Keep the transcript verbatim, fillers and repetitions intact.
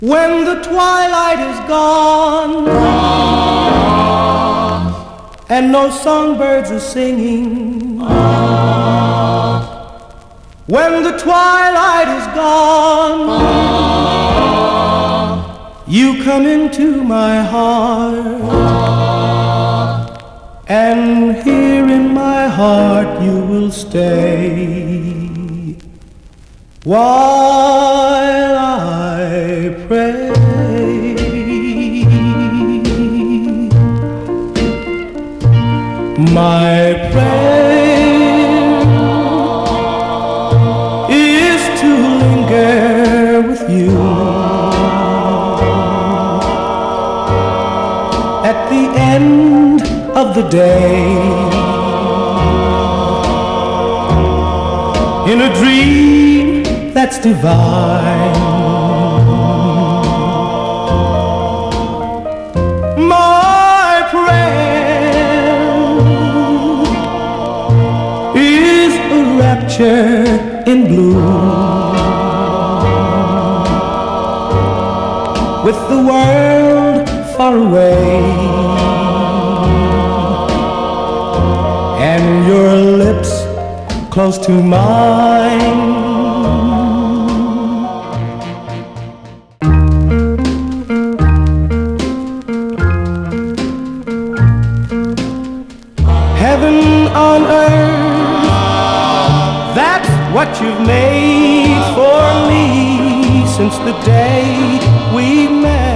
When the twilight is gone, ah, and no songbirds are singing, ah, when the twilight is gone, ah, you come into my heart, ah, and here in my heart you will stay while I pray. My prayer is to linger with you at the end of the day, in a dream that's divine. My prayer is a rapture in bloom, with the world far away and your lips close to mine. Heaven on earth, that's what you've made for me since the day we met.